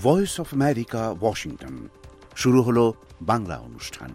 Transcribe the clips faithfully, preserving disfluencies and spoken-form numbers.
Voice of America, Washington. শুরু হলো বাংলা অনুষ্ঠান।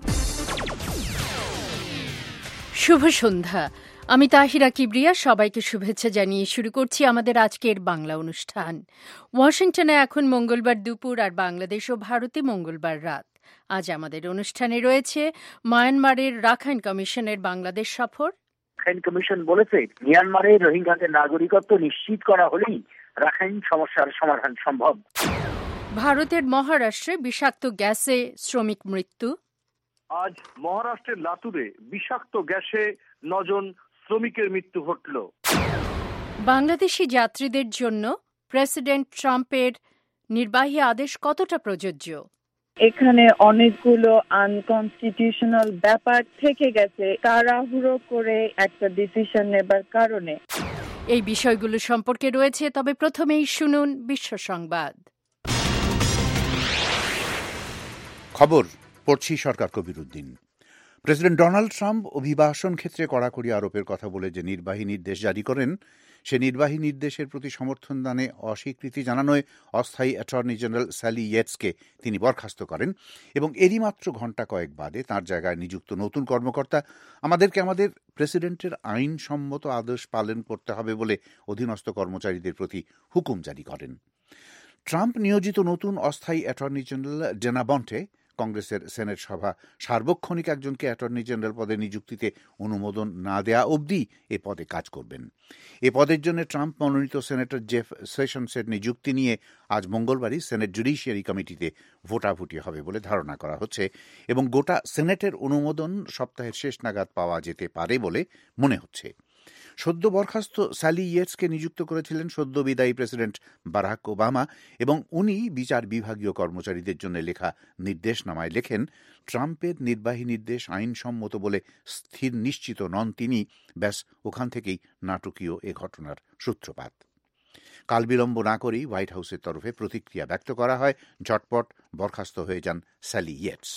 শুভ সন্ধ্যা। আমি তাহিরা কিবরিয়া সবাইকে শুভেচ্ছা জানিয়ে শুরু করছি আমাদের আজকের বাংলা অনুষ্ঠান। ওয়াশিংটনে এখন মঙ্গলবার দুপুর আর বাংলাদেশ ও ভারতে মঙ্গলবার রাত। আজ আমাদের অনুষ্ঠানে রয়েছে মায়ানমারের রাখাইন কমিশনের বাংলাদেশ সফর। রাখাইন কমিশন বলেছে, মিয়ানমারে রোহিঙ্গাদের নাগরিকত্ব নিশ্চিত করা হলেই রাখাইন সমস্যার সমাধান সম্ভব। ভারতের মহারাষ্ট্রে বিষাক্ত গ্যাসে শ্রমিক মৃত্যু। আজ মহারাষ্ট্রের লাতুরে বিষাক্ত গ্যাসে নজন শ্রমিকের মৃত্যু ঘটল। বাংলাদেশি যাত্রীদের জন্য প্রেসিডেন্ট ট্রাম্পের নির্বাহী আদেশ কতটা প্রযোজ্য? এখানে অনেকগুলো আনকনস্টিটিউশনাল ব্যাপার থেকে গেছে তাড়াহুড়ো করে একটা ডিসিশন নেবার কারণে। এই বিষয়গুলো সম্পর্কে রয়েছে, তবে প্রথমেই শুনুন বিশ্ব সংবাদ। খবর পড়ছি Sarkar Kabiruddin. President Donald Trump অভিবাসন ক্ষেত্রে কড়াকড়ি আরোপের কথা বলে যে নির্বাহী নির্দেশ জারি করেন, সে নির্বাহী নির্দেশের প্রতি সমর্থন দানে অস্বীকৃতি জানানোয় অস্থায়ী অ্যাটর্নি জেনারেল স্যালি ইয়েটসকে তিনি বরখাস্ত করেন এবং এরই মাত্র ঘণ্টা কয়েক বাদে তাঁর জায়গায় নিযুক্ত নতুন কর্মকর্তা আমাদেরকে আমাদের প্রেসিডেন্টের আইনসম্মত আদেশ পালন করতে হবে বলে অধীনস্থ কর্মচারীদের প্রতি হুকুম জারি করেন। ট্রাম্প নিয়োজিত নতুন অস্থায়ী অ্যাটর্নি জেনারেল ডেনা বন্টে কংগ্রেসের সেনেট সভা সার্বক্ষণিক একজনকে অ্যাটর্নি জেনারেল পদে নিযুক্তিতে অনুমোদন না দেয়া অবধি এ পদে কাজ করবেন। এ পদের জন্য ট্রাম্প মনোনীত সেনেটর জেফ সেশনসের নিযুক্তি নিয়ে আজ মঙ্গলবারই সেনেট জুডিশিয়ারি কমিটিতে ভোটাভুটি হবে বলে ধারণা করা হচ্ছে এবং গোটা সেনেটের অনুমোদন সপ্তাহের শেষ নাগাদ পাওয়া যেতে পারে বলে মনে হচ্ছে। সদ্য বরখাস্ত স্যালি ইয়েটসকে নিযুক্ত করেছিলেন সদ্য বিদায়ী প্রেসিডেন্ট বারাক ওবামা এবং উনি বিচার বিভাগীয় কর্মচারীদের জন্য লেখা নির্দেশনামায় লেখেন, ট্রাম্পের নির্বাহী নির্দেশ আইনসম্মত বলে স্থির নিশ্চিত নন তিনি। ব্যাস ওখান থেকেই নাটকীয় এ ঘটনার সূত্রপাত। কাল বিলম্ব না করেই হোয়াইট হাউসের তরফে প্রতিক্রিয়া ব্যক্ত করা হয়। ঝটপট বরখাস্ত হয়ে যান স্যালি ইয়েটস।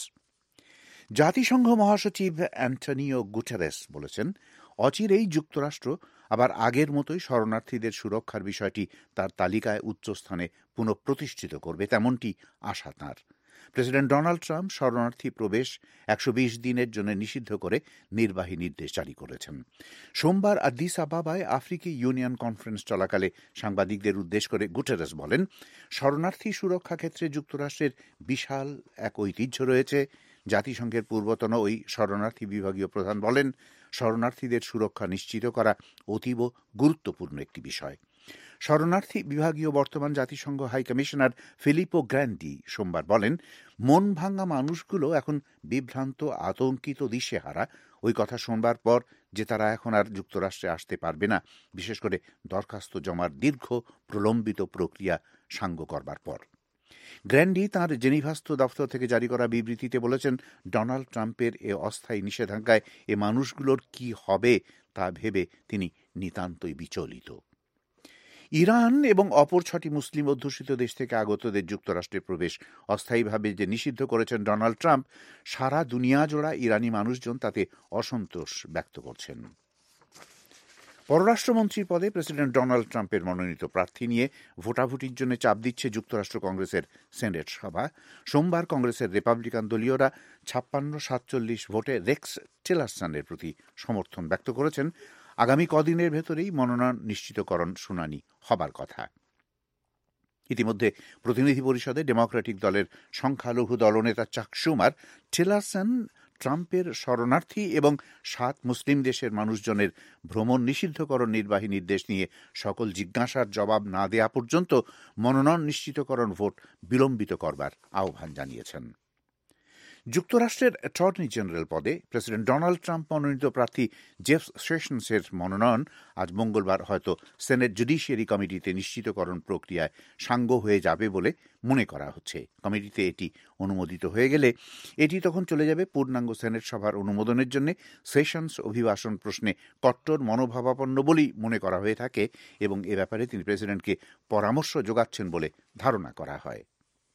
জাতিসংঘ মহাসচিব অ্যান্টনিও গুটেরেস বলেছেন, অচিরেই যুক্তরাষ্ট্র আবার আগের মতোই শরণার্থীদের সুরক্ষার বিষয়টি তার তালিকায় উচ্চস্থানে পুনঃপ্রতিষ্ঠিত করবে, তেমনটি আশা তাঁর। প্রেসিডেন্ট ডোনাল্ড ট্রাম্প শরণার্থী প্রবেশ একশো বিশ দিনের জন্য নিষিদ্ধ করে নির্বাহী নির্দেশ জারি করেছেন। সোমবার আদিস আবাবায় আফ্রিকি ইউনিয়ন কনফারেন্স চলাকালে সাংবাদিকদের উদ্দেশ্য করে গুটেরেস বলেন, শরণার্থী সুরক্ষা ক্ষেত্রে যুক্তরাষ্ট্রের বিশাল এক ঐতিহ্য রয়েছে। জাতিসংঘের পূর্বতন ওই শরণার্থী বিভাগীয় প্রধান বলেন, শরণার্থীদের সুরক্ষা নিশ্চিত করা অতীব গুরুত্বপূর্ণ একটি বিষয়। শরণার্থী বিভাগীয় বর্তমান জাতিসংঘ হাই কমিশনার ফিলিপো গ্র্যান্ডি সোমবার বলেন, মন ভাঙা মানুষগুলো এখন বিভ্রান্ত, আতঙ্কিত, দিশেহারা। ওই কথা শোনবার পর যে তারা এখন আর যুক্তরাষ্ট্রে আসতে পারবে না, বিশেষ করে দরখাস্ত জমার দীর্ঘ প্রলম্বিত প্রক্রিয়া সাঙ্গ করবার পর। গ্র্যান্ডি তাঁর জেনিভাস্থ দফতর থেকে জারি করা বিবৃতিতে বলেছেন, ডোনাল্ড ট্রাম্পের এ অস্থায়ী নিষেধাজ্ঞায় এ মানুষগুলোর কি হবে তা ভেবে তিনি নিতান্তই বিচলিত। ইরান এবং অপর ছটি মুসলিম অধ্যুষিত দেশ থেকে আগতদের যুক্তরাষ্ট্রের প্রবেশ অস্থায়ীভাবে যে নিষিদ্ধ করেছেন ডোনাল্ড ট্রাম্প, সারা দুনিয়া জোড়া ইরানি মানুষজন তাতে অসন্তোষ ব্যক্ত করছেন। পররাষ্ট্রমন্ত্রীর পদে প্রেসিডেন্ট ডোনাল্ড ট্রাম্পের মনোনীত প্রার্থী নিয়ে ভোটাভুটির জন্য চাপ দিচ্ছে যুক্তরাষ্ট্র কংগ্রেসের সেনেট সভা। সোমবার কংগ্রেসের রিপাবলিকান দলীয়রা ছাপ্পান্ন সাতচল্লিশ ভোটে রেক্স টিলারসনের প্রতি সমর্থন ব্যক্ত করেছেন। আগামী কদিনের ভেতরেই মনোনয়ন নিশ্চিতকরণ শুনানি হবার কথা। ইতিমধ্যে প্রতিনিধি পরিষদে ডেমোক্রেটিক দলের সংখ্যালঘু দলনেতা চাক শুমার টিলারসন ট্রাম্পের শরণার্থী এবং সাত মুসলিম দেশের মানুষজনের ভ্রমণ নিষিদ্ধকরণ নির্বাহী নির্দেশ নিয়ে সকল জিজ্ঞাসার জবাব না দেয়া পর্যন্ত মনোনয়ন নিশ্চিতকরণ ভোট বিলম্বিত করবার আহ্বান জানিয়েছেন। যুক্তরাষ্ট্রের অ্যাটর্নি জেনারেল পদে প্রেসিডেন্ট ডোনাল্ড ট্রাম্প মনোনীত প্রার্থী জেফ সেশনসের মনোনয়ন আজ মঙ্গলবার হয়তো সেনেট জুডিশিয়ারি কমিটিতে নিশ্চিতকরণ প্রক্রিয়ায় সাঙ্গ হয়ে যাবে বলে মনে করা হচ্ছে। কমিটিতে এটি অনুমোদিত হয়ে গেলে এটি তখন চলে যাবে পূর্ণাঙ্গ সেনেট সভার অনুমোদনের জন্য। সেশনস অভিবাসন প্রশ্নে কট্টর মনোভাবাপন্ন বলেই মনে করা হয়ে থাকে এবং এ ব্যাপারে তিনি প্রেসিডেন্টকে পরামর্শ যোগাচ্ছেন বলে ধারণা করা হয়।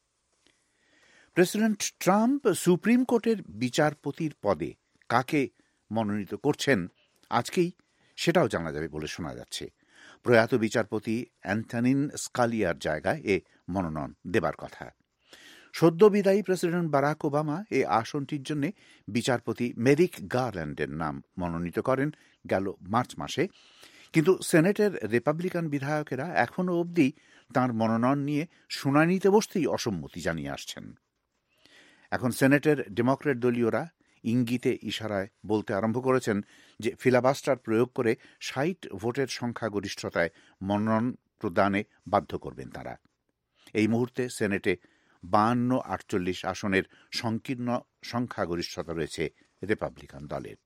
প্রেসিডেন্ট ট্রাম্প সুপ্রিম কোর্টের বিচারপতির পদে কাকে মনোনীত করছেন আজকেই সেটাও জানা যাবে বলে শোনা যাচ্ছে। প্রয়াত বিচারপতি অ্যান্থনিন স্কালিয়ার জায়গায় এ মনোনয়ন দেবার কথা। সদ্য বিদায়ী প্রেসিডেন্ট বারাক ওবামা এ আসনটির জন্য বিচারপতি মেরিক গারল্যান্ডের নাম মনোনীত করেন গেল মার্চ মাসে, কিন্তু সেনেটের রিপাবলিকান বিধায়কেরা এখনও অবধি তাঁর মনোনয়ন নিয়ে শুনানিতে বসতেই অসম্মতি জানিয়ে আসছেন। এখন সেনেটের ডেমোক্র্যাট দলীয়রা ইঙ্গিতে ইশারায় বলতে আরম্ভ করেছেন যে ফিলাবাস্টার প্রয়োগ করে ষাট ভোটের সংখ্যাগরিষ্ঠতায় মনোনয়ন প্রদানে বাধ্য করবেন তারা। এই মুহূর্তে সেনেটে বাহান্ন আটচল্লিশ আসনের সংকীর্ণ সংখ্যাগরিষ্ঠতা রয়েছে রিপাবলিকান দলের।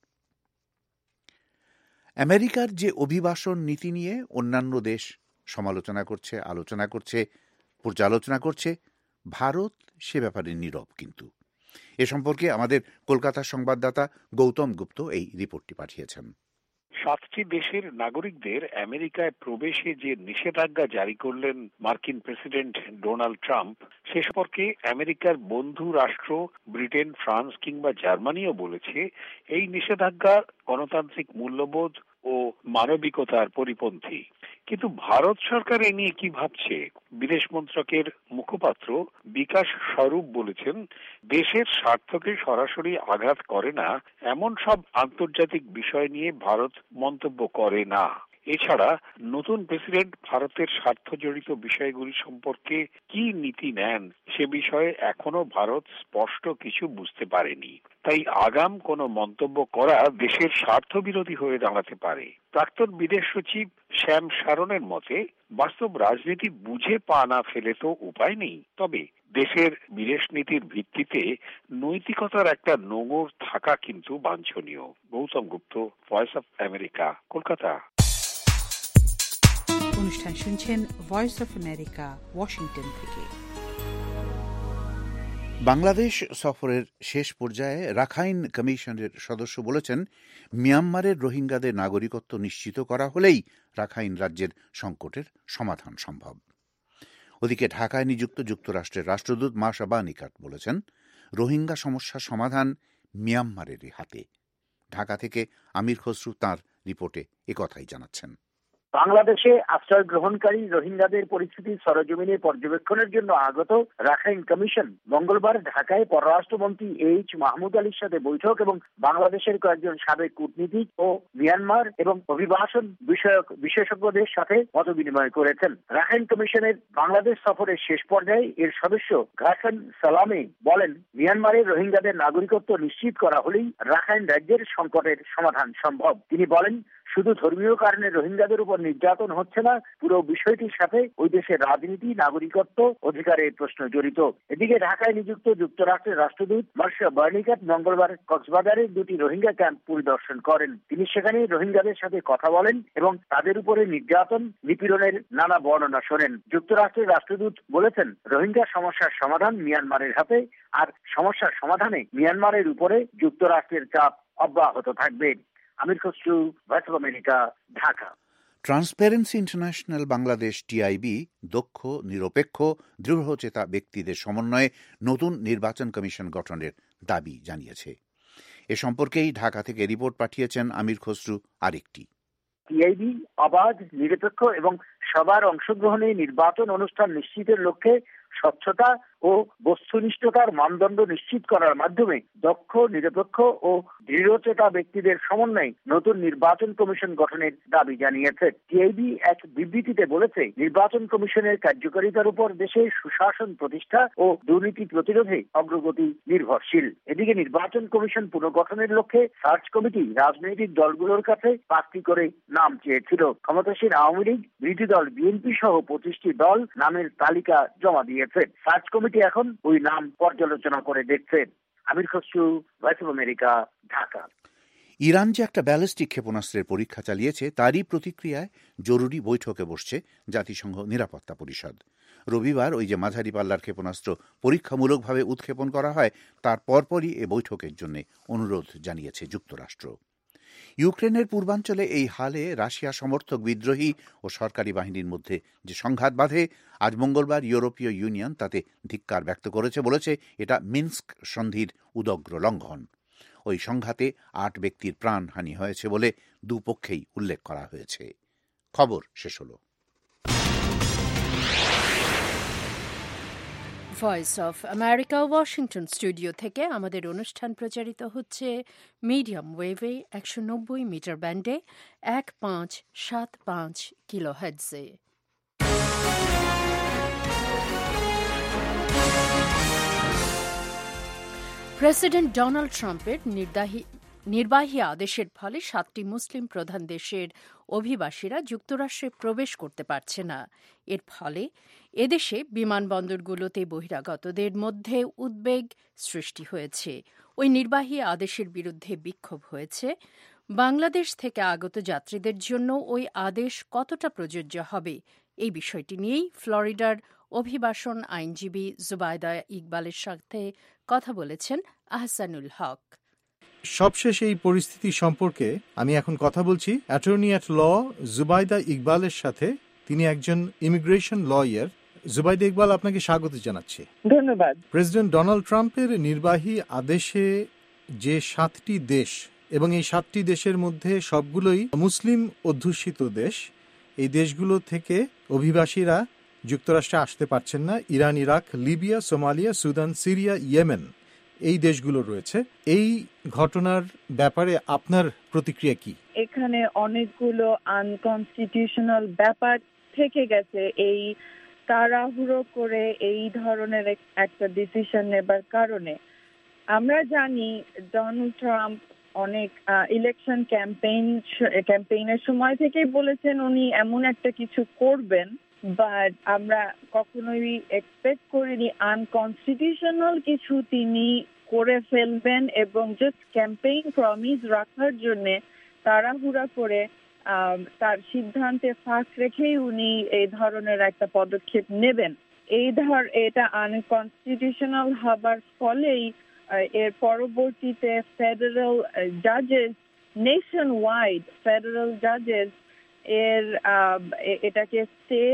আমেরিকার যে অভিবাসন নীতি নিয়ে অন্যান্য দেশ সমালোচনা করছে, আলোচনা করছে, পর্যালোচনা করছে, ভারত সে ব্যাপারে নীরব। কিন্তু এ সম্পর্কে আমাদের কলকাতার সংবাদদাতা গৌতম গুপ্ত এই রিপোর্টটি পাঠিয়েছেন। সাতটি দেশের নাগরিকদের আমেরিকায় প্রবেশে যে নিষেধাজ্ঞা জারি করলেন মার্কিন প্রেসিডেন্ট ডোনাল্ড ট্রাম্প, সে সম্পর্কে আমেরিকার বন্ধু রাষ্ট্র ব্রিটেন, ফ্রান্স কিংবা জার্মানিও বলেছে এই নিষেধাজ্ঞা গণতান্ত্রিক মূল্যবোধ ও মানবিকতার পরিপন্থী। কিন্তু ভারত সরকার এ নিয়ে কি ভাবছে? বিদেশ মন্ত্রকের মুখপাত্র বিকাশ স্বরূপ বলেছেন, দেশের স্বার্থকে সরাসরি আঘাত করে না এমন সব আন্তর্জাতিক বিষয় নিয়ে ভারত মন্তব্য করে না। এছাড়া নতুন প্রেসিডেন্ট ভারতের স্বার্থ জড়িত বিষয়গুলি সম্পর্কে কি নীতি নেন সে বিষয়ে এখনো ভারত স্পষ্ট কিছু বুঝতে পারেনি। তাই আগাম কোনো মন্তব্য করা দেশের স্বার্থ বিরোধী হয়ে দাঁড়াতে পারে। প্রাক্তন বিদেশ সচিব শ্যাম শারনের মতে, বাস্তব রাজনীতি বুঝে পা না ফেলে তো উপায় নেই, তবে দেশের বিদেশ নীতির ভিত্তিতে নৈতিকতার একটা নোঙর থাকা কিন্তু বাঞ্ছনীয়। Gautam Gupta, voice of America, Kolkata. অনুষ্ঠান শুনছেন ভয়েস অফ আমেরিকা, ওয়াশিংটন থেকে। বাংলাদেশ সফরের শেষ পর্যায়ে রাখাইন কমিশনের সদস্য বলেছেন, মিয়ানমারের রোহিঙ্গাদের নাগরিকত্ব নিশ্চিত করা হলেই রাখাইন রাজ্যের সংকটের সমাধান সম্ভব। ওদিকে ঢাকায় নিযুক্ত যুক্তরাষ্ট্রের রাষ্ট্রদূত মাশাবা নিকাট বলেছেন, রোহিঙ্গা সমস্যার সমাধান মিয়ানমারেরই হাতে। ঢাকা থেকে আমির খসরু তাঁর রিপোর্টে একথাই জানাচ্ছেন। বাংলাদেশে আশ্রয় গ্রহণকারী রোহিঙ্গাদের পরিস্থিতি সরেজমিনে পর্যবেক্ষণের জন্য আগত রাখাইন কমিশন মঙ্গলবার ঢাকায় পররাষ্ট্রমন্ত্রী এইচ মাহমুদ আলীর সাথে বৈঠক এবং বাংলাদেশের কয়েকজন সাবেক কূটনীতিক ও মিয়ানমার এবং অভিবাসন বিষয়ক বিশেষজ্ঞদের সাথে মতবিনিময় করেছেন। রাখাইন কমিশনের বাংলাদেশ সফরের শেষ পর্যায়ে এর সদস্য ঘাসান সালামে বলেন, মিয়ানমারের রোহিঙ্গাদের নাগরিকত্ব নিশ্চিত করা হলেই রাখাইন রাজ্যের সংকটের সমাধান সম্ভব। তিনি বলেন, শুধু ধর্মীয় কারণে রোহিঙ্গাদের উপর নির্যাতন হচ্ছে না, পুরো বিষয়টির সাথে ওই দেশের রাজনীতি, নাগরিকত্ব, অধিকারের প্রশ্ন জড়িত। এদিকে ঢাকায় নিযুক্ত যুক্তরাষ্ট্রের রাষ্ট্রদূত মার্শা বার্নিকাট মঙ্গলবার কক্সবাজারের দুটি রোহিঙ্গা ক্যাম্প পরিদর্শন করেন। তিনি সেখানে রোহিঙ্গাদের সাথে কথা বলেন এবং তাদের উপরে নির্যাতন, নিপীড়নের নানা বর্ণনা শোনেন। যুক্তরাষ্ট্রের রাষ্ট্রদূত বলেছেন, রোহিঙ্গা সমস্যার সমাধান মিয়ানমারের হাতে, আর সমস্যার সমাধানে মিয়ানমারের উপরে যুক্তরাষ্ট্রের চাপ অব্যাহত থাকবে। Amir Khasru, voice of America, Dhaka. Transparency international Bangladesh TIB দক্ষ, নিরপেক্ষ, দৃঢ়চেতা ব্যক্তিদের সমন্বয়ে নতুন নির্বাচন কমিশন গঠনের দাবি জানিয়েছে। এ সম্পর্কেই ঢাকা থেকে রিপোর্ট পাঠিয়েছেন আমির খসরু আরেকটি। টিআইবি অবাধ, নিরপেক্ষ এবং সবার অংশগ্রহণে নির্বাচন অনুষ্ঠান নিশ্চিতের লক্ষ্যে স্বচ্ছতা ও বস্তুনিষ্ঠতার মানদণ্ড নিশ্চিত করার মাধ্যমে দক্ষ, নিরপেক্ষ ও দৃঢ়চেতা ব্যক্তিদের সমন্বয়ে নতুন নির্বাচন কমিশন গঠনের দাবি জানিয়েছে। টিআইবি এক বিবৃতিতে বলেছে, নির্বাচন কমিশনের কার্যকারিতার উপর দেশে সুশাসন প্রতিষ্ঠা ও দুর্নীতি প্রতিরোধে অগ্রগতি নির্ভরশীল। এদিকে নির্বাচন কমিশন পুনর্গঠনের লক্ষ্যে সার্চ কমিটি রাজনৈতিক দলগুলোর কাছে পাঁচটি করে নাম চেয়েছিল। ক্ষমতাসীন আওয়ামী লীগ, বিরোধী দল বিএনপি সহ পঁচিশটি দল নামের তালিকা জমা দিয়েছে। সার্চ কমিটি এখন ওই নাম পর্যালোচনা করে দেখছে। Amir Khasru, voice of America, Dhaka. Iran যে একটা ব্যালিস্টিক ক্ষেপণাস্ত্রের পরীক্ষা চালিয়েছে তারই প্রতিক্রিয়ায় জরুরি বৈঠকে বসছে জাতিসংঘ নিরাপত্তা পরিষদ। রবিবার ওই যে মাঝারি পাল্লার ক্ষেপণাস্ত্র পরীক্ষামূলকভাবে উৎক্ষেপণ করা হয়, তার পরপরই এ বৈঠকের জন্য অনুরোধ জানিয়েছে যুক্তরাষ্ট্র। ইউক্রেনের পূর্বাঞ্চলে এই হালে রাশিয়া সমর্থক বিদ্রোহী ও সরকারি বাহিনীর মধ্যে যে সংঘাত বাধে, আজ মঙ্গলবার ইউরোপীয় ইউনিয়ন তাতে ধিক্কার ব্যক্ত করেছে, বলেছে এটা মিনস্ক সন্ধির উদগ্র লঙ্ঘন। ওই সংঘাতে আট ব্যক্তির প্রাণহানি হয়েছে বলে দুপক্ষেই উল্লেখ করা হয়েছে। খবর শেষ হলো। Voice of America Washington studio থেকে আমাদের অনুষ্ঠান প্রচারিত হচ্ছে মিডিয়াম ওয়েভে একশো নব্বই মিটার ব্যান্ডে এক পাঁচ সাত পাঁচ কিলো হার্টজে। প্রেসিডেন্ট ডোনাল্ড ট্রাম্পের নির্বাহী আদেশের ফলে সাতটি মুসলিম প্রধান দেশের অভিবাসীরা যুক্তরাষ্ট্রে প্রবেশ করতে পারছে না। এর ফলে এদেশে বিমানবন্দরগুলোতে বহিরাগতদের মধ্যে উদ্বেগ সৃষ্টি হয়েছে। ওই নির্বাহী আদেশের বিরুদ্ধে বিক্ষোভ হয়েছে। বাংলাদেশ থেকে আগত যাত্রীদের জন্য ওই আদেশ কতটা প্রযোজ্য হবে, এই বিষয়টি নিয়েই ফ্লোরিডার অভিবাসন আইনজীবী জুবাইদা ইকবালের সাথে কথা বলেছেন আহসানুল হক। সবশেষ এই পরিস্থিতি সম্পর্কে আমি এখন কথা বলছি অ্যাটর্নি অ্যাট ল জুবাইদা ইকবালের সাথে। তিনি একজন ইমিগ্রেশন লয়ার। জুবাইদা ইকবাল, আপনাকে স্বাগত জানাচ্ছি। ধন্যবাদ। প্রেসিডেন্ট ডোনাল্ড ট্রাম্পের নির্বাহী আদেশে যে সাতটি দেশ, এবং এই সাতটি দেশের মধ্যে সবগুলোই মুসলিম অধ্যুষিত দেশ, এই দেশগুলো থেকে অভিবাসীরা যুক্তরাষ্ট্রে আসতে পারছেন না। Iran, Iraq, Libya, Somalia, Sudan, Syria, Yemen, এই দেশগুলো রয়েছে। এই ঘটনার ব্যাপারে আপনার প্রতিক্রিয়া কি? এখানে অনেকগুলো আনকনস্টিটিউশনাল ব্যাপার থেকে গেছে এই তাড়াহুড়ো করে এই ধরনের একটা ডিসিশন নেবার কারণে। আমরা জানি ডোনাল্ড ট্রাম্প অনেক ইলেকশন ক্যাম্পেইন ক্যাম্পেইনের সময় থেকেই বলেছেন উনি এমন একটা কিছু করবেন, বাট আমরা কখনোই এক্সপেক্ট করিনি আনকনস্টিটিউশনাল কিছু তিনি করে ফেলবেন এবং জাস্ট ক্যাম্পেইন প্রমিস রাখার জন্য তাড়াহুড়া করে তার সিদ্ধান্তে ফাঁক রেখেই উনি এই ধরনের একটা পদক্ষেপ নেবেন। এই ধর এটা আনকনস্টিটিউশনাল হবার ফলেই এর পরবর্তীতে ফেডারেল জাজেস, নেশন ওয়াইড ফেডারেল জাজেস এর এটাকে স্টে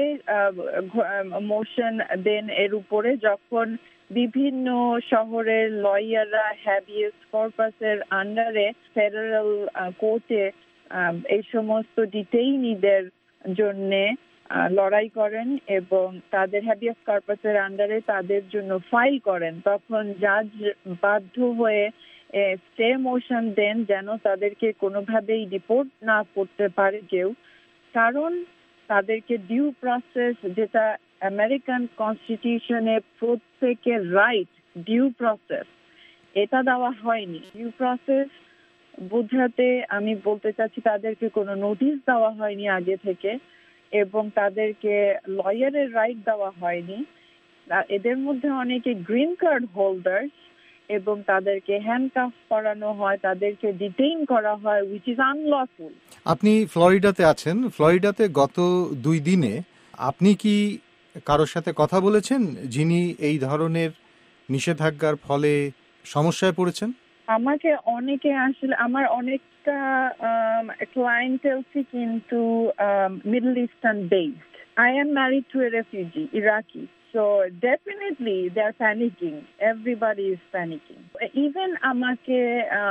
মোশন দেন এর উপরে, যখন বিভিন্ন শহরের লয়াররা হ্যাবিয়াস কর্পাসের আন্ডারে ফেডারেল কোর্টে এই সমস্ত ডিটেইনিদের জন্যে লড়াই করেন এবং তাদের হ্যাবিয়াস কর্পাসের আন্ডারে তাদের জন্য ফাইল করেন, তখন জাজ বাধ্য হয়ে স্টে মোশন দেন যেন তাদেরকে কোনোভাবেই ডিপোর্ট না করতে পারে কেউ, কারণ তাদেরকে ডিউ প্রসেস, যেটা আমেরিকান কনস্টিটিউশনে প্রত্যেকের রাইট, ডিউ প্রসেস, এটা দেওয়া হয়নি। ডিউ প্রসেস বোঝাতে আমি বলতে চাচ্ছি তাদেরকে কোনো নোটিশ দেওয়া হয়নি আগে থেকে এবং তাদেরকে লয়ারের রাইট দেওয়া হয়নি। এদের মধ্যে অনেকে গ্রিন কার্ড হোল্ডার এবং তাদেরকে হ্যান্ডকাফ করানো হয়, তাদেরকে ডিটেইন করা হয়, উইচ ইজ আনলফুল। আপনি ফ্লোরিডাতে আছেন। ফ্লোরিডাতে গত দুই দিনে আপনি কি কারোর সাথে কথা বলেছেন যিনি এই ধরনের নিষেধাজ্ঞার ফলে সমস্যায় পড়েছেন? আমাকে অনেকে আসলে আমার অনেকটা ক্লায়েন্টেলসই কিন্তু middle eastern based. I am married to a refugee, Iraqi. So definitely they are panicking. Everybody is panicking. Even আমাকে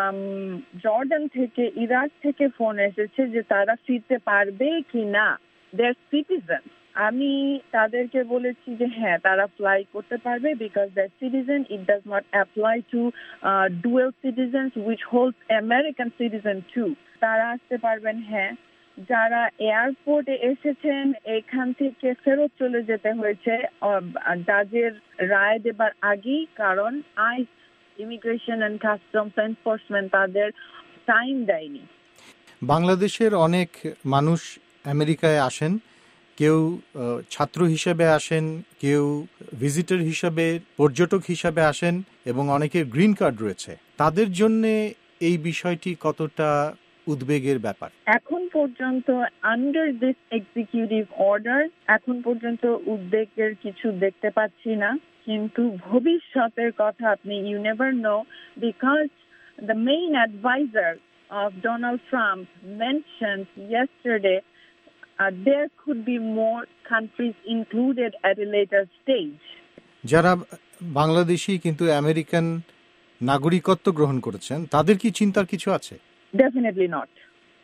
জর্ডান থেকে, ইরাক থেকে ফোন এসেছে যে তারা ফিরতে পারবে কি না, they are citizens. আমি তাদেরকে বলেছি যে হ্যাঁ তারা ফ্লাই করতে পারবে because they are citizen. It does not apply to uh, dual citizens which holds American citizen too. তারা আসতে পারবেন। হ্যাঁ, যারা এয়ারপোর্টে এসেছেন এখান থেকে ফেরত চলে যেতে হয়েছে জাজের রায় দেবার আগেই, কারণ ICE, immigration and customs enforcement তাদের টাইম দেয়নি। বাংলাদেশের অনেক মানুষ আমেরিকায় আসেন, কেউ ছাত্র হিসেবে আসেন, কেউ ভিজিটর হিসেবে, পর্যটক হিসেবে আসেন এবং অনেকের গ্রিন কার্ড রয়েছে। তাদের জন্য এই বিষয়টি কতটা উদ্বেগের ব্যাপার? এখন পর্যন্ত আন্ডার দিস এক্সিকিউটিভ অর্ডার এখন পর্যন্ত উদ্বেগের কিছু দেখতে পাচ্ছি না, কিন্তু ভবিষ্যতের কথা আপনি you never know, because the main adviser of Donald Trump mentioned yesterday Uh, there could be more countries included at a later stage. যারা বাংলাদেশী কিন্তু আমেরিকান নাগরিকত্ব গ্রহণ করেছেন তাদের কি চিন্তার কিছু আছে? Definitely not.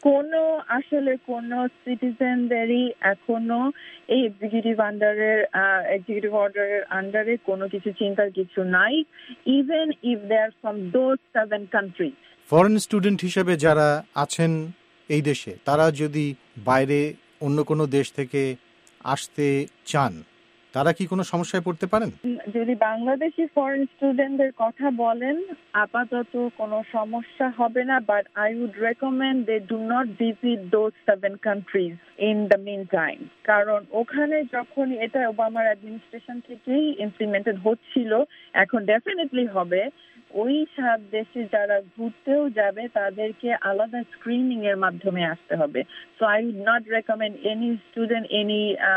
কোনো আসলে কোনো সিটিজেনদেরই এখনো এই এক্সিকিউটিভ আন্ডারের এক্সিকিউটিভ অর্ডারের আন্ডারে কোনো কিছু চিন্তার কিছু নাই, even if they are from those seven country. Foreign student হিসেবে যারা আছেন এই দেশে, তারা যদি বাইরে অন্য কোনো দেশ থেকে আসতে চান, তারা কি কোনো সমস্যায় পড়তে পারেন? যদি বাংলাদেশি ফরেন স্টুডেন্টদের কথা বলেন, আপাতত কোনো সমস্যা হবে না, but I would recommend they do not visit those seven countries in the mean time. কারণ ওখানে যখন এটা ওবামার অ্যাডমিনিস্ট্রেশন থেকেই ইমপ্লিমেন্টেড হচ্ছিল, এখন ডেফিনেটলি হবে, ওই সাত দেশে যারা ঘুরতেও যাবে তাদেরকে আলাদা স্ক্রিনিং এর মাধ্যমে আসতে হবে। So I would not recommend any student, any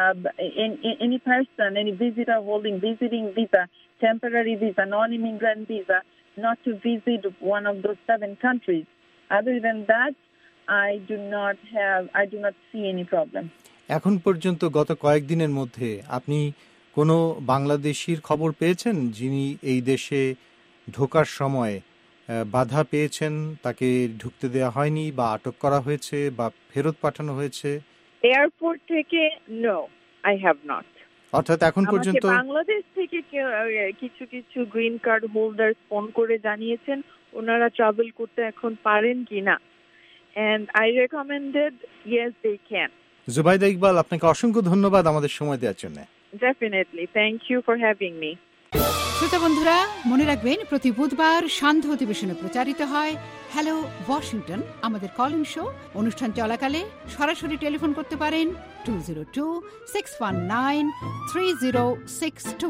any person, any visitor holding visiting visa, temporary visa, non immigrant visa, not to visit one of those seven countries. Other than that, I do not have, I do not see any problem. এখন পর্যন্ত গত কয়েকদিনের মধ্যে আপনি কোনো বাংলাদেশির খবর পেয়েছেন যিনি এই দেশে ঢোকার সময় বাধা পেয়েছেন, তাকে ঢুকতে দেওয়া হয়নি বা আটক করা হয়েছে বা ফেরত পাঠানো হয়েছে? এয়ারপোর্ট থেকে নো, আই হ্যাভ নট। অর্থাৎ এখন পর্যন্ত বাংলাদেশ থেকে কিছু কিছু গ্রিন কার্ড হোল্ডার ফোন করে জানিয়েছেন ওনারা ট্রাভেল করতে এখন পারেন কিনা, and I recommended yes they can. Zubaida Iqbal, আপনাকে অসংখ্য ধন্যবাদ আমাদের সময় দেওয়ার জন্য। Definitely, thank you for having me. শ্রোতা বন্ধুরা, মনে রাখবেন প্রতি বুধবার সান্ধ্য অধিবেশনে প্রচারিত হয় হ্যালো ওয়াশিংটন, আমাদের কল ইন শো। অনুষ্ঠান চলাকালে সরাসরি টেলিফোন করতে পারেন two zero two six one nine three zero six two.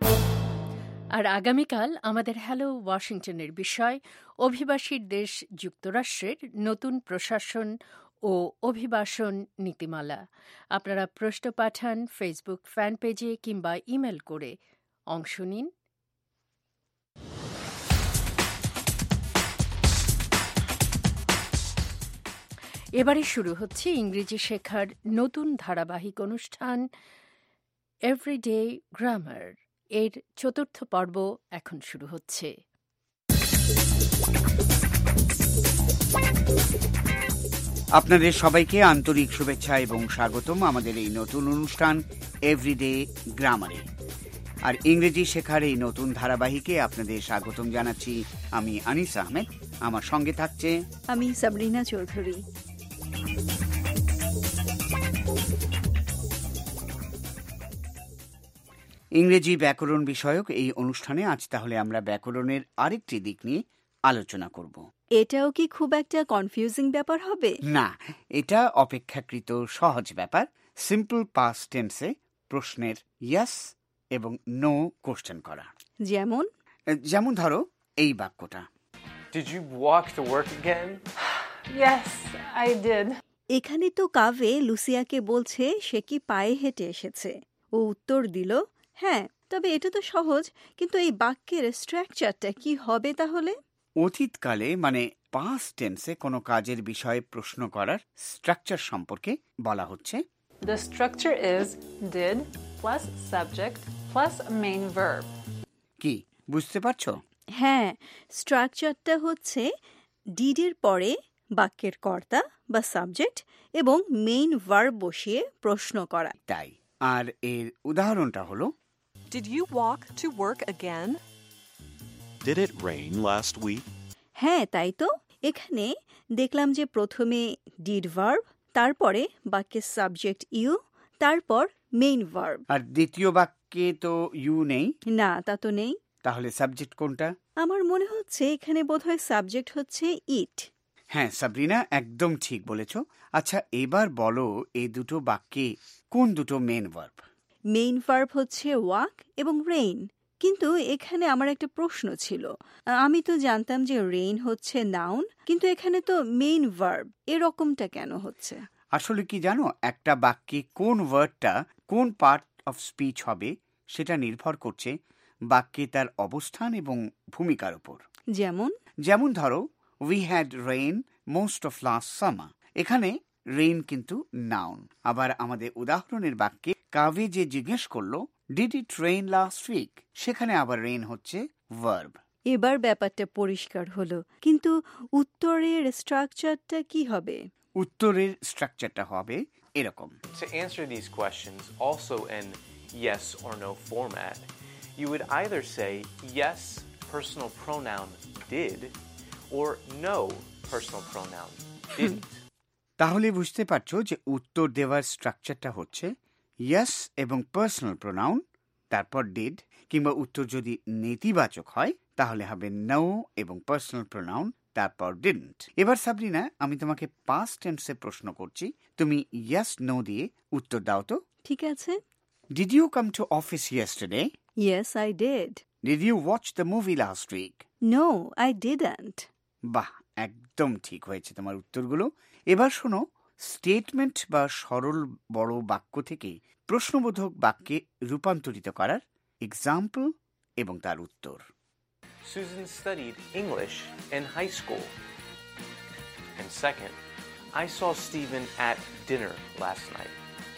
আর আগামীকাল আমাদের হ্যালো ওয়াশিংটনের বিষয় অভিবাসীর দেশ যুক্তরাষ্ট্রের নতুন প্রশাসন ও অভিবাসন নীতিমালা। আপনারা প্রশ্ন পাঠান ফেসবুক ফ্যান পেজে কিংবা ইমেল করে। অংশ নিন। এবারে শুরু হচ্ছে ইংরেজি শেখার নতুন ধারাবাহিক অনুষ্ঠান এভরিডে গ্রামার। এর চতুর্থ পর্ব এখন শুরু হচ্ছে। আপনাদের সবাইকে আন্তরিক শুভেচ্ছা এবং স্বাগতম আমাদের এই নতুন অনুষ্ঠান এভরিডে গ্রামারে। আর ইংরেজি শেখার এই নতুন ধারাবাহিকে আপনাদের স্বাগতম জানাচ্ছি আমি আনিস আহমেদ। আমার সঙ্গে থাকছে আমি সাবরিনা চৌধুরী। ইংরেজি ব্যাকরণ বিষয়ক এই অনুষ্ঠানে আজ তাহলে আমরা ব্যাকরণের আরেকটি দিক নিয়ে আলোচনা করব। এটাও কি খুব একটা কনফিউজিং ব্যাপার হবে? না, এটা অপেক্ষাকৃত সহজ ব্যাপার। সিম্পল পাস্ট টেন্সে প্রশ্নের ইয়েস এবং নো কোশ্চেন করা। যেমন যেমন ধরো এই বাক্যটা, Did you walk to work again? Yes, I did. এখানে তো কাভে লুসিয়াকে বলছে সে কি পায়ে হেঁটে এসেছে। ও উত্তর দিল হ্যাঁ, তবে এটা তো সহজ, কিন্তু এই বাক্যের স্ট্রাকচারটা কি হবে তাহলে? অতীতকালে মানে পাস্ট টেন্সে কোনো কাজের বিষয়ে প্রশ্ন করার স্ট্রাকচার সম্পর্কে বলা হচ্ছে। The structure is did plus subject plus main verb. কি বুঝতে পারছো? হ্যাঁ, স্ট্রাকচারটা হচ্ছে ডিডের পরে বাক্যের কর্তা বা সাবজেক্ট এবং মেইন ভার্ব বসিয়ে প্রশ্ন করা। তাই, আর এর উদাহরণটা হলো Did you walk to work again? Did it rain last week? হ্যাঁ, তাই তো। এখানে দেখলাম যে প্রথমে ডিড ভার্ব, তারপরে বাক্যের সাবজেক্ট ইউ, তারপর মেইন ভার্ব। আর দ্বিতীয় বাক্যে তো ইউ নেই। না, তা তো নেই। তাহলে সাবজেক্ট কোনটা? আমার মনে হচ্ছে এখানে বোধহয় সাবজেক্ট হচ্ছে ইট। হ্যাঁ সাবরিনা, একদম ঠিক বলেছ। আচ্ছা, এবার বলো এই দুটো বাক্যে কোন দুটো মেইন ভার্ব? মেইন ভার্ব হচ্ছে ওয়াক এবং রেইন। কিন্তু এখানে আমার একটা প্রশ্ন ছিল। আমি তো জানতাম যে রেইন হচ্ছে নাউন, কিন্তু এখানে তো মেইন ভার্ব, এরকমটা কেন হচ্ছে? আসলে কি জানো, একটা বাক্যে কোন ওয়ার্ডটা কোন পার্ট অফ স্পিচ হবে সেটা নির্ভর করছে বাক্যে তার অবস্থান এবং ভূমিকার উপর। যেমন যেমন ধরো we had rain most of last summer, এখানে রেইন কিন্তু নাউন। আবার আমাদের উদাহরণের বাক্যে কাভে যে জিজ্ঞেস করলো did it rain last week, সেখানে আবার রেইন হচ্ছে ভার্ব। এবার ব্যাপারটা পরিষ্কার হলো, কিন্তু উত্তরের স্ট্রাকচারটা কি হবে? উত্তরের স্ট্রাকচারটা হবে এরকম। To answer these questions, also in yes or no format, you would either say yes, personal pronoun did, or no, personal pronoun didn't. তাহলে বুঝতে পারছো যে উত্তর দেওয়ার স্ট্রাকচারটা হচ্ছে ইয়েস এবং পার্সোনাল প্রোনাউন, তারপর ডিড, কিংবা উত্তর যদি নেতিবাচক হয় তাহলে হবে নো এবং পার্সোনাল প্রোনাউন, তারপর ডিডন্ট। এবার সাবরিনা, আমি তোমাকে পাস্ট টেন্সে প্রশ্ন করছি, তুমি ইয়েস নো দিয়ে উত্তর দাও তো। ঠিক আছে। Did you come to office yesterday? Yes, I did. Did you watch the movie last week? No, I didn't. বাহ, একদম ঠিক হয়েছে তোমার উত্তরগুলো। এবার শোনো, স্টেটমেন্ট বা সরল বড় বাক্য থেকে প্রশ্নবোধক বাক্যে রূপান্তরিত করার এক্সাম্পল এবং তার উত্তর। Susan studied English in high school. And second, I saw Stephen at dinner last night.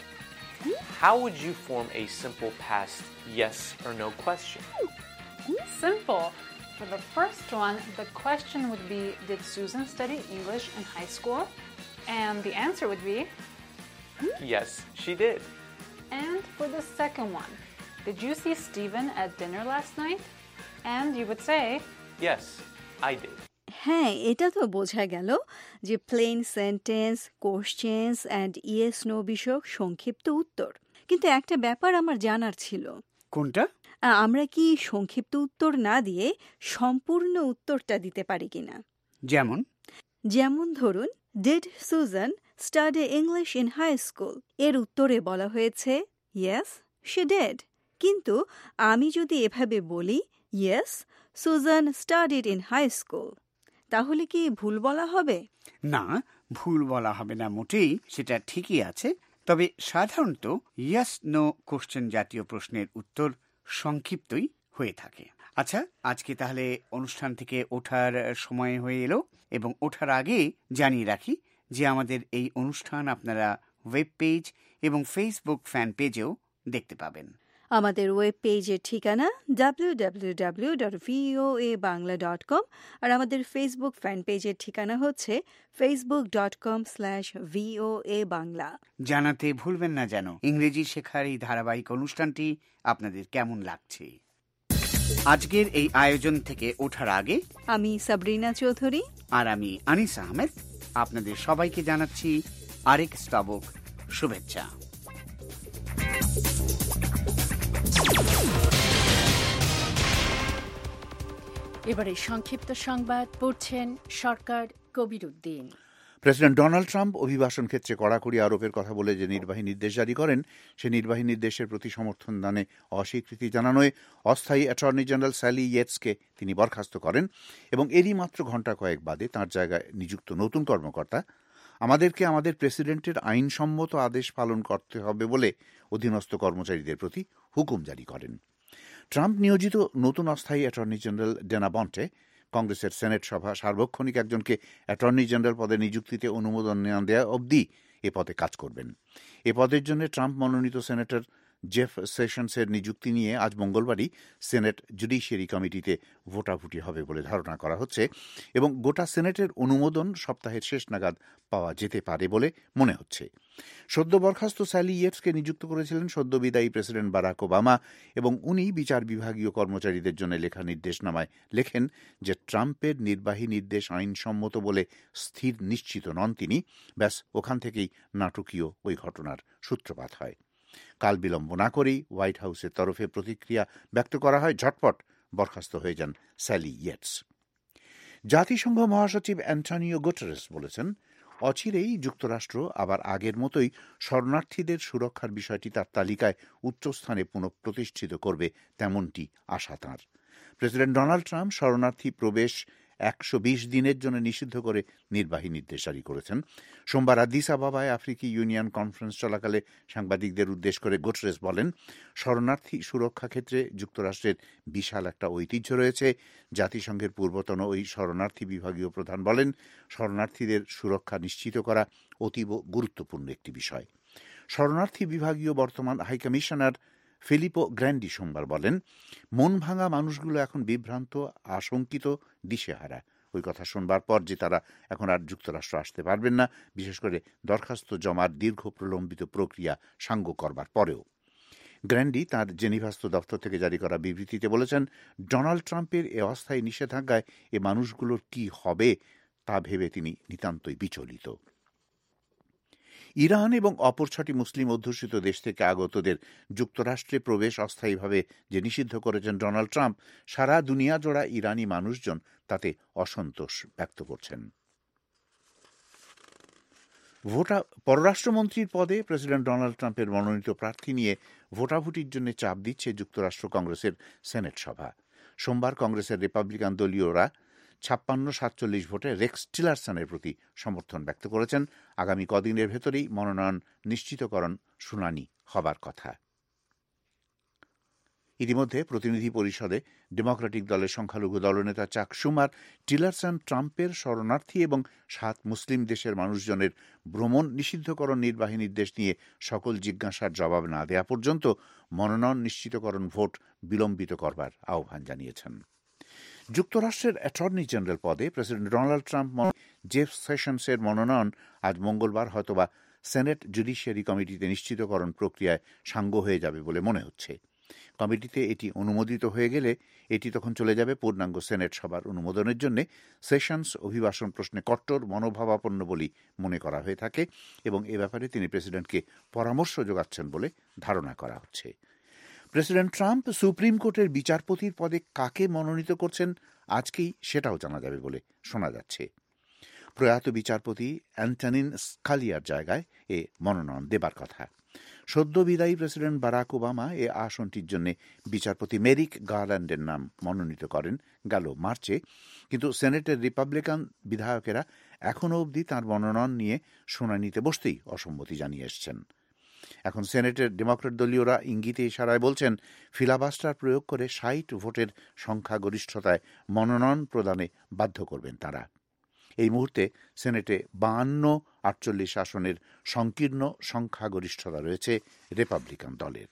How would you form a simple past yes or no question? Simple. For the first one, the question would be, did Susan study English in high school? And the answer would be, yes, she did. And for the second one, did you see Stephen at dinner last night? And you would say, yes, I did. হ্যাঁ, এটা তো বোঝা গেল যে plain sentence, questions and yes no বিষয়ক সংক্ষিপ্ত উত্তর। কিন্তু একটা ব্যাপার আমার জানার ছিল। কোনটা? আমরা কি সংক্ষিপ্ত উত্তর না দিয়ে সম্পূর্ণ উত্তরটা দিতে পারি কিনা? যেমন যেমন ধরুন, did Susan study English in high school, এর উত্তরে বলা হয়েছে ইয়েস শি ডিড। কিন্তু আমি যদি এভাবে বলি yes Susan studied in high school, তাহলে কি ভুল বলা হবে? না, ভুল বলা হবে না মোটেই, সেটা ঠিকই আছে। তবে সাধারণত ইয়েস নো কোশ্চেন জাতীয় প্রশ্নের উত্তর সংক্ষিপ্তই হয়ে থাকে। আচ্ছা, আজকে তাহলে অনুষ্ঠান থেকে ওঠার সময় হয়ে এলো, এবং ওঠার আগে জানিয়ে রাখি যে আমাদের এই অনুষ্ঠান আপনারা ওয়েব পেজ এবং ফেসবুক ফ্যান পেজেও দেখতে পাবেন। আমাদের ওয়েব পেজের ঠিকানা W W W dot VOA Bangla dot com, আর আমাদের ফেসবুক ফ্যান পেজের ঠিকানা হচ্ছে Facebook dot com slash VOA Bangla. জানাতে ভুলবেন না যেন ইংরেজি শেখার এই ধারাবাহিক অনুষ্ঠানটি আপনাদের কেমন লাগছে। আজকের এই আয়োজন থেকে ওঠার আগে আমি সাবরিনা চৌধুরী আর আমি আনিস আহমেদ আপনাদের সবাইকে জানাচ্ছি আরেক স্তবক শুভেচ্ছা। এবারে সংক্ষিপ্ত সংবাদ পড়ছেন Sarkar Kabir Uddin. President Donald Trump অভিবাসন ক্ষেত্রে কড়াকড়ি আরোপের কথা বলে যে নির্বাহী নির্দেশ জারি করেন, সে নির্বাহী নির্দেশের প্রতি সমর্থন দানে অস্বীকৃতি জানানোয় অস্থায়ী অ্যাটর্নি জেনারেল স্যালি ইয়েটসকে তিনি বরখাস্ত করেন, এবং এরই মাত্র ঘণ্টা কয়েক বাদে তাঁর জায়গায় নিযুক্ত নতুন কর্মকর্তা আমাদেরকে আমাদের প্রেসিডেন্টের আইনসম্মত আদেশ পালন করতে হবে বলে অধীনস্থ কর্মচারীদের প্রতি হুকুম জারি করেন। ট্রাম্প নিয়োজিত নতুন অস্থায়ী অ্যাটর্নি জেনারেল ডেনা বন্টে কংগ্রেসের সেনেট সভা সার্বক্ষণিক একজনকে অ্যাটর্নি জেনারেল পদে নিযুক্তিতে অনুমোদন না দেওয়া অবধি এ পদে কাজ করবেন। এ পদের জন্য ট্রাম্প মনোনীত সেনেটর জেফ সেশনসের নিযুক্তি নিয়ে আজ মঙ্গলবারই সেনেট জুডিশিয়ারি কমিটিতে ভোটাভুটি হবে বলে ধারণা করা হচ্ছে, এবং গোটা সেনেটের অনুমোদন সপ্তাহের শেষ নাগাদ পাওয়া যেতে পারে বলে মনে হচ্ছে। সদ্য বরখাস্ত স্যালি ইয়েটসকে নিযুক্ত করেছিলেন সদ্য বিদায়ী প্রেসিডেন্ট বারাক ওবামা, এবং উনি বিচার বিভাগীয় কর্মচারীদের জন্য লেখা নির্দেশনামায় লেখেন যে ট্রাম্পের নির্বাহী নির্দেশ আইনসম্মত বলে স্থির নিশ্চিত নন তিনি। ব্যাস, ওখান থেকেই নাটকীয় ওই ঘটনার সূত্রপাত হয়। কাল বিলম্ব না করেই হোয়াইট হাউসের তরফে প্রতিক্রিয়া ব্যক্ত করা হয়, ঝটপট বরখাস্ত হয়ে যান স্যালি ইয়েটস। জাতিসংঘ মহাসচিব অ্যান্টনিও গুটেরেস বলেছেন, অচিরেই যুক্তরাষ্ট্র আবার আগের মতোই শরণার্থীদের সুরক্ষার বিষয়টি তার তালিকায় উচ্চস্থানে পুনঃপ্রতিষ্ঠিত করবে, তেমনটি আশা তাঁর। প্রেসিডেন্ট ডোনাল্ড ট্রাম্প শরণার্থী প্রবেশ একশো বিশ দিনের জন্য নিষিদ্ধ করে নির্বাহী নির্দেশ জারি করেছেন। সোমবার আদিস আবাবায় আফ্রিকি ইউনিয়ন কনফারেন্স চলাকালে সাংবাদিকদের উদ্দেশ্য করে গুটেরেস বলেন, শরণার্থী সুরক্ষা ক্ষেত্রে যুক্তরাষ্ট্রের বিশাল একটা ঐতিহ্য রয়েছে। জাতিসংঘের পূর্বতন ওই শরণার্থী বিভাগীয় প্রধান বলেন, শরণার্থীদের সুরক্ষা নিশ্চিত করা অতীব গুরুত্বপূর্ণ একটি বিষয়। শরণার্থী বিভাগীয় বর্তমান হাইকমিশনার ফিলিপো গ্র্যান্ডি সোমবার বলেন, মন ভাঙা মানুষগুলো এখন বিভ্রান্ত, আশঙ্কিত, দিশেহারা। ওই কথা শুনবার পর যে তারা এখন আর যুক্তরাষ্ট্র আসতে পারবেন না, বিশেষ করে দরখাস্ত জমার দীর্ঘ প্রলম্বিত প্রক্রিয়া সাঙ্গ করবার পরেও। গ্র্যান্ডি তাঁর জেনিভাস্থ দপ্তর থেকে জারি করা বিবৃতিতে বলেছেন, ডোনাল্ড ট্রাম্পের এ অস্থায়ী নিষেধাজ্ঞায় এ মানুষগুলোর কি হবে তা ভেবে তিনি নিতান্তই বিচলিত। ইরান এবং অপর ছটি মুসলিম অধ্যুষিত দেশ থেকে আগতদের যুক্তরাষ্ট্রে প্রবেশ অস্থায়ীভাবে যে নিষিদ্ধ করেছেন ডোনাল্ড ট্রাম্প, সারা দুনিয়া জোড়া ইরানি মানুষজন তাতে অসন্তোষ ব্যক্ত করছেন। ভোটা পররাষ্ট্রমন্ত্রীর পদে প্রেসিডেন্ট ডোনাল্ড ট্রাম্পের মনোনীত প্রার্থী নিয়ে ভোটাভুটির জন্য চাপ দিচ্ছে যুক্তরাষ্ট্র কংগ্রেসের সেনেট সভা। সোমবার কংগ্রেসের রিপাবলিকান দলীয়রা ছাপ্পান্ন সাতচল্লিশ ভোটে রেক্স টিলারসনের প্রতি সমর্থন ব্যক্ত করেছেন। আগামী কদিনের ভেতরেই মনোনয়ন নিশ্চিতকরণ শুনানি হবার কথা। ইতিমধ্যে প্রতিনিধি পরিষদে ডেমোক্রেটিক দলের সংখ্যালঘু দলনেতা চাক শুমার টিলারসন ট্রাম্পের শরণার্থী এবং সাত মুসলিম দেশের মানুষজনের ভ্রমণ নিষিদ্ধকরণ নির্বাহী নির্দেশ নিয়ে সকল জিজ্ঞাসার জবাব না দেয়া পর্যন্ত মনোনয়ন নিশ্চিতকরণ ভোট বিলম্বিত করবার আহ্বান জানিয়েছেন। যুক্তরাষ্ট্রের অ্যাটর্নি জেনারেল পদে প্রেসিডেন্ট ডোনাল্ড ট্রাম্প জেফ সেশনসের মনোনয়ন আজ মঙ্গলবার হয়তোবা সেনেট জুডিশিয়ারি কমিটিতে নিশ্চিতকরণ প্রক্রিয়ায় সাঙ্গ হয়ে যাবে বলে মনে হচ্ছে। কমিটিতে এটি অনুমোদিত হয়ে গেলে এটি তখন চলে যাবে পূর্ণাঙ্গ সেনেট সভার অনুমোদনের জন্য। সেশনস অভিবাসন প্রশ্নে কট্টর মনোভাবাপন্ন বলেই মনে করা হয়ে থাকে এবং এ ব্যাপারে তিনি প্রেসিডেন্টকে পরামর্শ যোগাচ্ছেন বলে ধারণা করা হচ্ছে। প্রেসিডেন্ট ট্রাম্প সুপ্রিম কোর্টের বিচারপতির পদে কাকে মনোনীত করছেন আজকেই সেটাও জানা যাবে বলে শোনা যাচ্ছে। প্রয়াত বিচারপতি অ্যান্টনিন স্কালিয়ার জায়গায় এ মনোনয়ন দেবার কথা। সদ্য বিদায়ী প্রেসিডেন্ট বারাক ওবামা এ আসনটির জন্য বিচারপতি মেরিক গারল্যান্ডের নাম মনোনীত করেন গেল মার্চে, কিন্তু সেনেটের রিপাবলিকান বিধায়কেরা এখনও অবধি তাঁর মনোনয়ন নিয়ে শুনানিতে বসতেই অসম্মতি জানিয়ে এসছেন। এখন সেনেটের ডেমোক্রেট দলীয়রা ইঙ্গিতে ইশারায় বলছেন ফিলাবাস্টার প্রয়োগ করে ষাট ভোটের সংখ্যাগরিষ্ঠতায় মনোনয়ন প্রদানে বাধ্য করবেন তারা। এই মুহূর্তে সেনেটে বাহান্ন আটচল্লিশ আসনের সংকীর্ণ সংখ্যাগরিষ্ঠতা রয়েছে রিপাবলিকান দলের।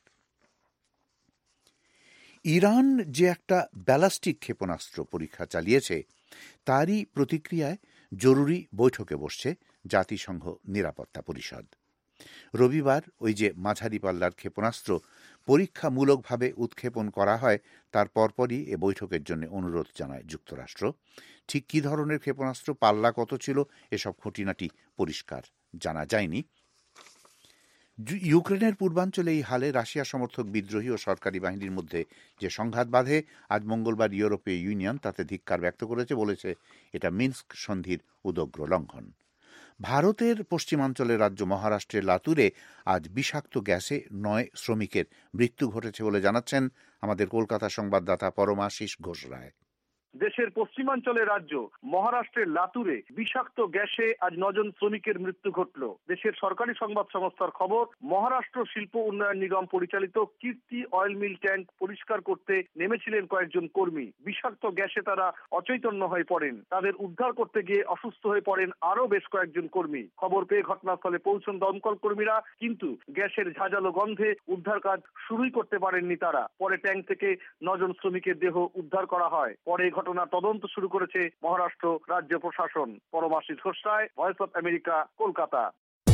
ইরান যে একটা ব্যালাস্টিক ক্ষেপণাস্ত্র পরীক্ষা চালিয়েছে তারই প্রতিক্রিয়ায় জরুরি বৈঠকে বসছে জাতিসংঘ নিরাপত্তা পরিষদ। রবিবার ওই যে মাঝারি পাল্লার ক্ষেপণাস্ত্র পরীক্ষামূলকভাবে উৎক্ষেপণ করা হয় তার পরপরই এ বৈঠকের জন্য অনুরোধ জানায় যুক্তরাষ্ট্র। ঠিক কী ধরনের ক্ষেপণাস্ত্র, পাল্লা কত ছিল, এসব খুঁটিনাটি পরিষ্কার জানা যায়নি। ইউক্রেনের পূর্বাঞ্চলে এই হালে রাশিয়া সমর্থক বিদ্রোহী ও সরকারি বাহিনীর মধ্যে যে সংঘাত বাধে আজ মঙ্গলবার ইউরোপীয় ইউনিয়ন তাতে ধিক্কার ব্যক্ত করেছে, বলেছে এটা মিনস্ক সন্ধির উদগ্র লঙ্ঘন। ভারতের পশ্চিমাঞ্চলের রাজ্য মহারাষ্ট্রের লাতুরে আজ বিষাক্ত গ্যাসে নয় শ্রমিকের মৃত্যু ঘটেছে বলে জানাচ্ছেন আমাদের কলকাতা সংবাদদাতা পরমাশিস ঘোষ রায়। দেশের পশ্চিমাঞ্চলের রাজ্য মহারাষ্ট্রের লাতুরে বিষাক্ত গ্যাসে আজ নজন শ্রমিকের মৃত্যু ঘটল। দেশের সরকারি সংবাদ সংস্থার খবর, মহারাষ্ট্র শিল্প উন্নয়ন নিগম পরিচালিত কীর্তি অয়েল মিল ট্যাঙ্ক পরিষ্কার করতে নেমেছিলেন কয়েকজন কর্মী। বিষাক্ত গ্যাসে তারা অচৈতন্য হয়ে পড়েন। তাদের উদ্ধার করতে গিয়ে অসুস্থ হয়ে পড়েন আরও বেশ কয়েকজন কর্মী। খবর পেয়ে ঘটনাস্থলে পৌঁছন দমকল কর্মীরা, কিন্তু গ্যাসের ঝাঁঝালো গন্ধে উদ্ধার কাজ শুরুই করতে পারেননি তারা। পরে ট্যাঙ্ক থেকে নজন শ্রমিকের দেহ উদ্ধার করা হয়। পরে ঘটনা তদন্ত শুরু করেছে মহারাষ্ট্র রাজ্য প্রশাসন। Paramashis Ghosh Roy, voice of America, Kolkata.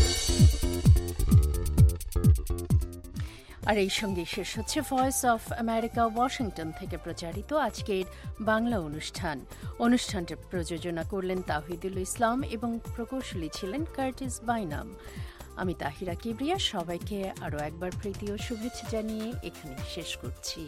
আর এই সঙ্গে শেষ হচ্ছে ভয়েস অফ আমেরিকা ওয়াশিংটন থেকে প্রচারিত আজকের বাংলা অনুষ্ঠান। অনুষ্ঠানটি প্রযোজনা করলেন তাহিদুল ইসলাম এবং প্রকৌশলী ছিলেন কার্টিস বাইনাম। আমি তাহিরা কিবরিয়া সবাইকে আরও একবার প্রীতি ও শুভেচ্ছা জানিয়ে এখানে শেষ করছি।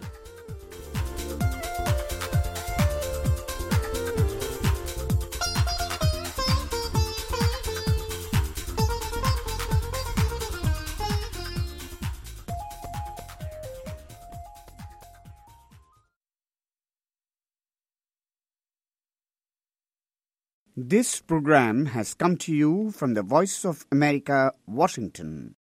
This program has come to you from the Voice of America, Washington.